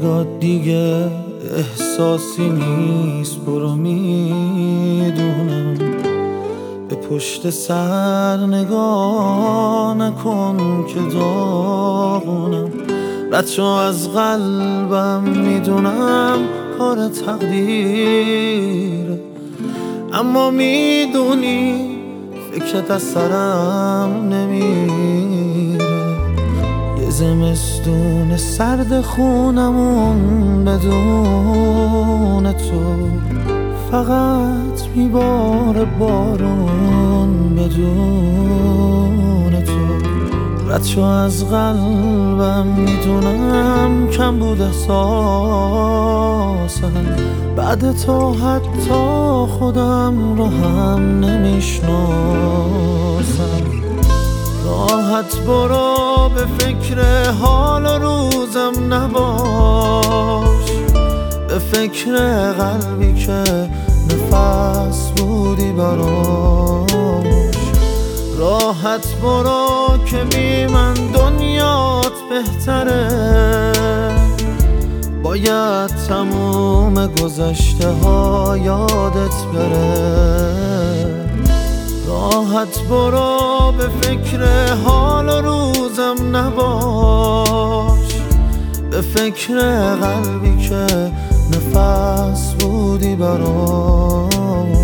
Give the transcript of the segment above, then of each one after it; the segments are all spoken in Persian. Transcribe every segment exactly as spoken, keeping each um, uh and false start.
نگاه دیگه احساسی نیست، برو میدونم. به پشت سر نگاه نکن که داغونم. رد شو از قلبم، میدونم کار تقدیره، اما میدونی فکرت از سرم نمیره. یه زمستون سرد خونمون بدون تو، فقط میباره بارون بدون تو. رد شو از قلبم، میدونم کم بود احساسم. بعد تو حتی خودم رو هم نمیشناسم. راحت برو، به فکر حال و روزم نباش، به فکر قلبی که نفس بودی براش. راحت برو که بی من دنیات بهتره، باید تموم گذشته ها یادت بره. راحت برو، به فکر حال و روزم نباش، به فکر قلبی که نفس بودی براش.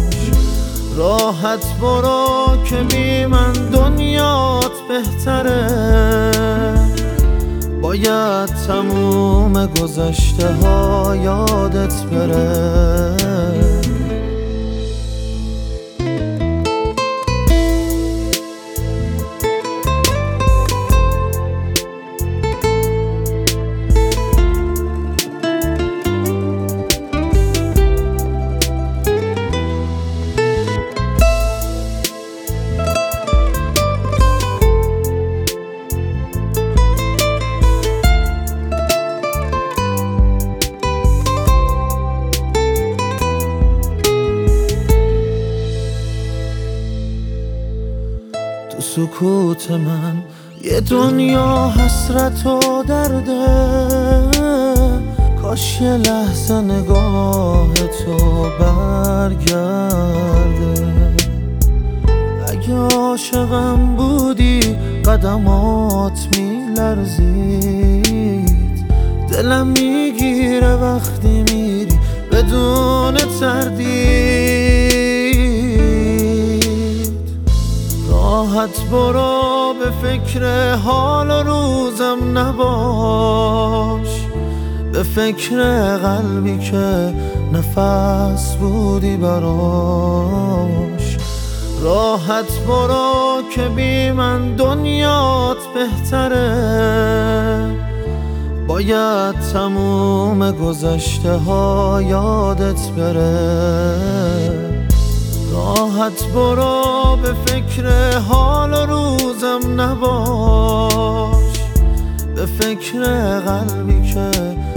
راحت برو که بی من دنیات بهتره، باید تموم گذشته ها یادت بره. تو سکوت من یه دنیا حسرت و درده، کاش یه لحظه نگاه تو برگرده. اگه عاشقم بودی قدمات میلرزید، دلم میگیره وقتی میری بدون تردید. راحت برو، به فکر حال و روزم نباش، به فکر قلبی که نفس بودی براش. راحت برو که بی من دنیات بهتره، باید تموم گذشته ها یادت بره. راحت برو، به فکر حال و روزم نباش، به فکر قلبی که